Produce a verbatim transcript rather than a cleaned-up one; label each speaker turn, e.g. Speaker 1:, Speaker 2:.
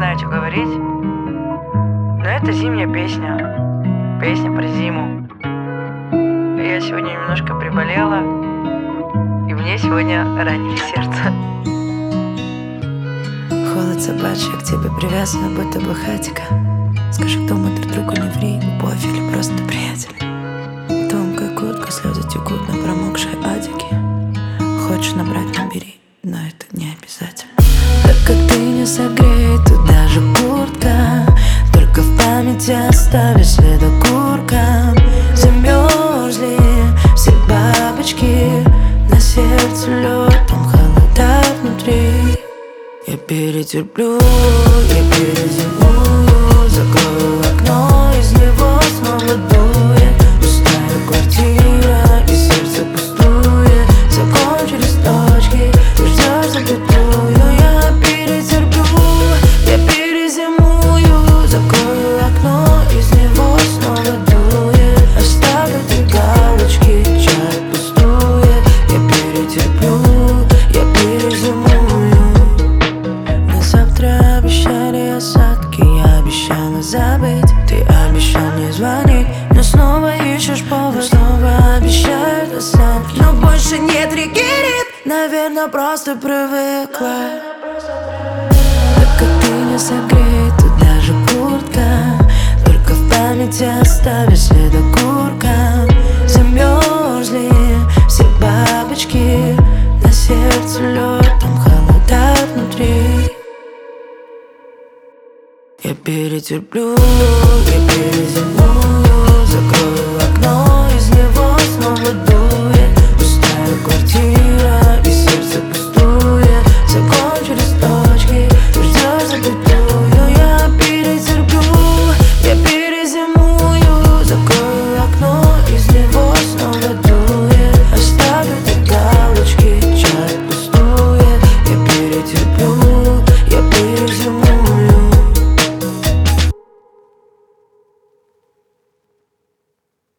Speaker 1: знаю, что говорить, но это зимняя песня. Песня про зиму. И я сегодня немножко приболела, и мне сегодня ранили сердце.
Speaker 2: Холод собачий, к тебе привязана, будто бы хатика. Скажи, кто мы друг другу, не ври, любовь или просто приятель. Тонкая куртка, слезы текут на промокшей адике. Хочешь набрать, набери, но это не обязательно. Так как ты не согреет, тут даже куртка только в памяти оставишь след окурком. Замерзли все бабочки, на сердце лед, там холода внутри. Я перетерплю, я перезимую, закрою окно, из него снова дует. Пустая квартира и сердце пустует. Закончились точки, ты ждешь запятую. Я перетерплю, я перезимую, закрою окно, из него снова дует. Оставлю три галочки, чай пустует. Я перетерплю, я перезимую. Завтра обещали осадки, я обещала забыть. Ты обещал не звонить, но снова ищешь повод. Снова обещают осадки, но больше не триггерит. Наверное, просто привыкла. Так как ты не согреет, тут даже куртка только в памяти оставишь след окурком. Замерзли все бабочки, на сердце лед, там холода внутри. Я перетерплю, я перезимую, закрою